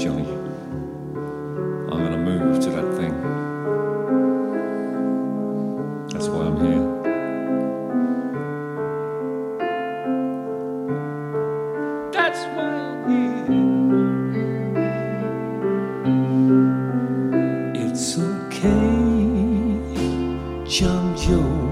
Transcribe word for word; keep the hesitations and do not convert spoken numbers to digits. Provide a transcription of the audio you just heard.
Johnny. I'm going to move to that thing. That's why I'm here. That's why I'm here. It's okay, John Joe.